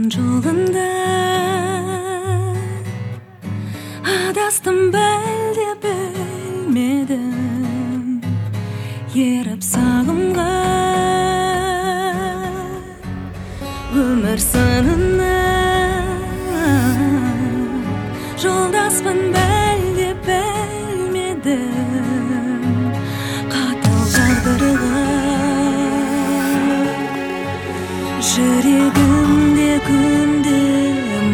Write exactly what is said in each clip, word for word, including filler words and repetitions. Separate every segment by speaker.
Speaker 1: Arman jolunda adastım belde bilmedim yerip sağımga ömür sanına joldaspın belde bilmedim katıl taqdırga жүрегімде күндім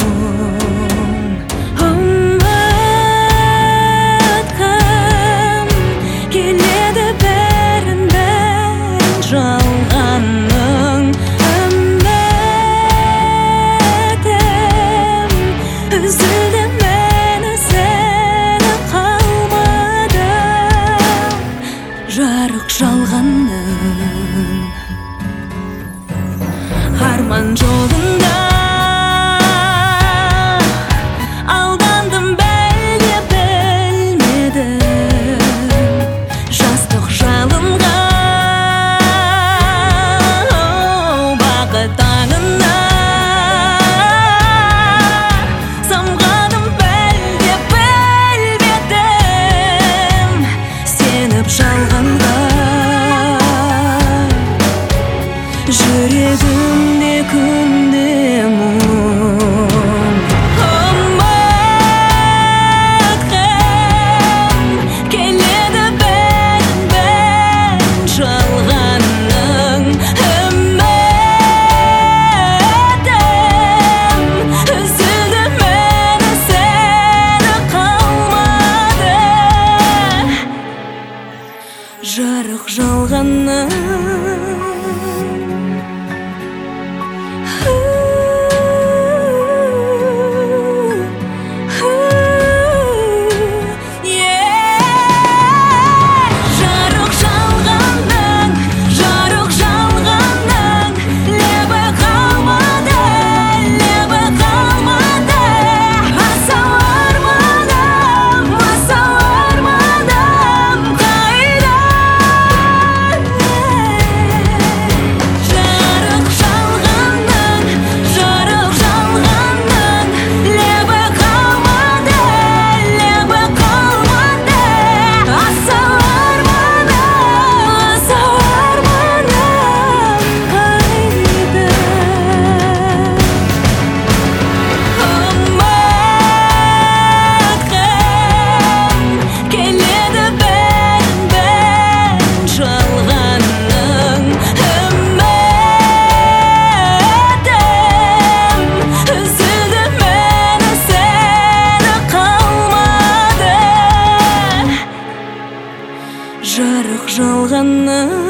Speaker 1: ұмытқым келеді бәрін бәрін жалғанның үмітім үзілді мені сені қалмады жарық жалғанның Arman jolunda aldandım belki bilmedim Жастық жалынға бақыт аңына самғадым belki білмедім сеніп жалғанға жүрегімде күндім ұмытқым келеді бәрін бәрін жалғанның үмітім үзілді мені сені қалмады жарық жалғанның жарық жалғанның